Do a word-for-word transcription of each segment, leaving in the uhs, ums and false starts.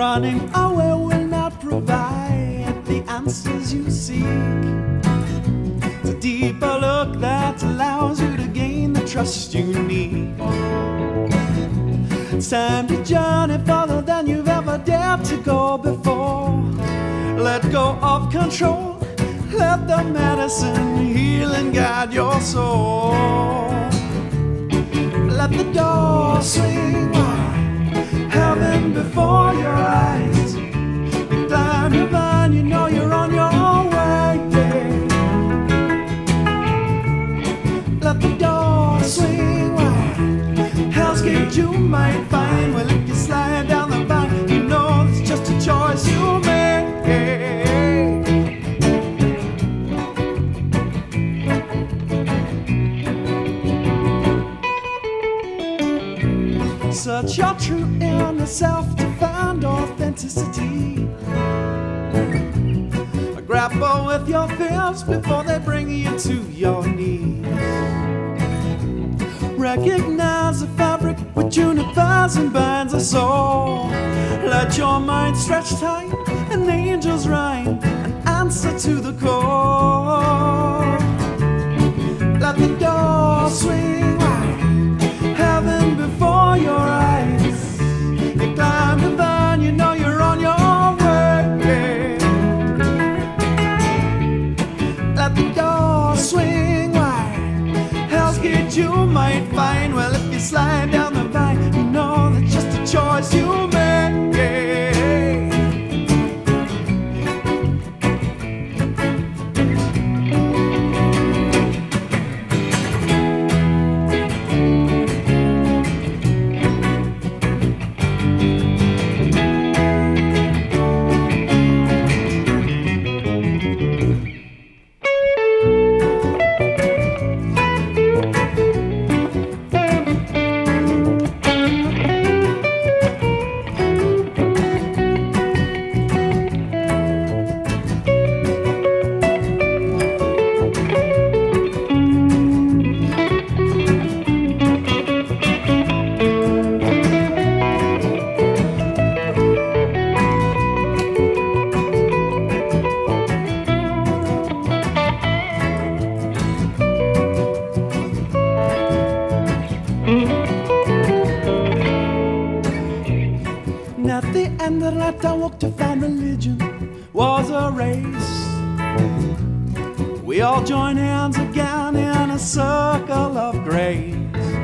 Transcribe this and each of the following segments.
Running away will not provide the answers you seek. It's a deeper look that allows you to gain the trust you need. It's time to journey further than you've ever dared to go before. Let go of control, let the medicine heal and guide your soul. Let the door swing wide, heaven before your eyes. You climb your vine, you know you're on your way. Let the door swing wide, Hell's Gate you might find. Well, if you slide down the vine, you know it's just a choice you make. Search your true inner self to find authenticity. Grapple with your fears before they bring you to your knees. Recognize the fabric which unifies and binds us all. Let your mind stretch tight, and angels rhyme an answer to the call. Let the door swing wide, heaven before your eyes. You climb the vine, you know you're on your way. Let the door swing wide, Hell's Gate you might find. Well, if you slide down the vine, you know that's just a choice you make. At the end of the night I walked to find religion was a race. We all join hands again in a circle of grace.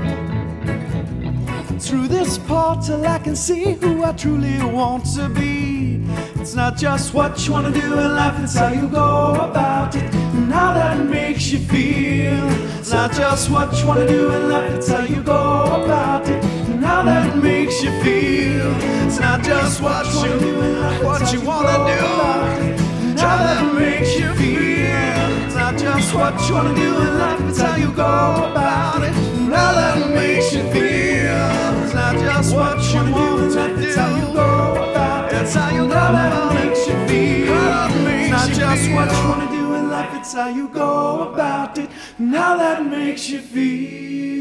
Through this portal I can see who I truly want to be. It's not just what you want to do in life, it's how you go about it and how that makes you feel. It's not just what you want to do in life, it's how you go about it and how that makes you feel. It's not just what you what you want to do, how that makes you feel. It's not just what you want to do in life, it's how you go about it, and how that makes you feel. It's not just what you want to do, it's how you go about it, it's how you go about it, makes you feel. It's not just what you want to do in life, it's how you go about it, and how that makes you feel.